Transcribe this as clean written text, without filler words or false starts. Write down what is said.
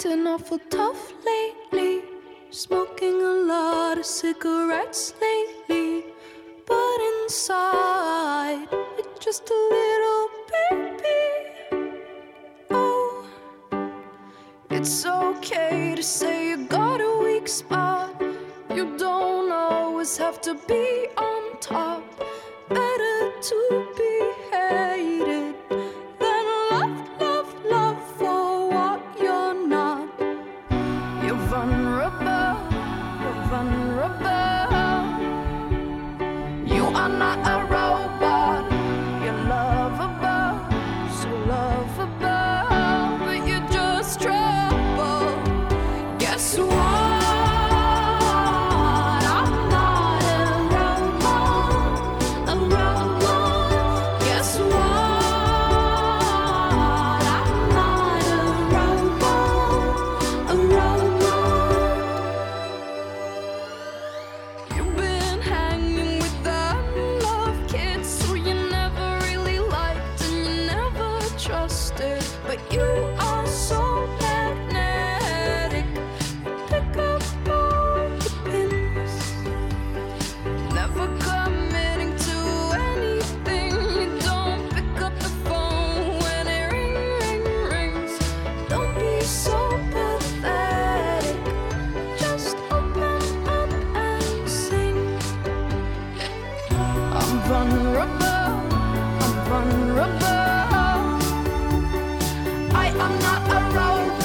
acting awful tough lately. Smoking a lot of cigarettes lately. But inside, it's just a little baby. Oh, it's okay to say you got a weak spot. You don't always have to be on top. Better to be hated than love for what you're not. You're vulnerable, you're vulnerable. You are not a robot. You're lovable, so lovable. But you're just trouble. Guess what? But you are so magnetic. Pick up all the pins. Never committing to anything. You don't pick up the phone when it rings. Don't be so pathetic. Just open up and sing. I'm vulnerable. I'm vulnerable. I'm not a robot.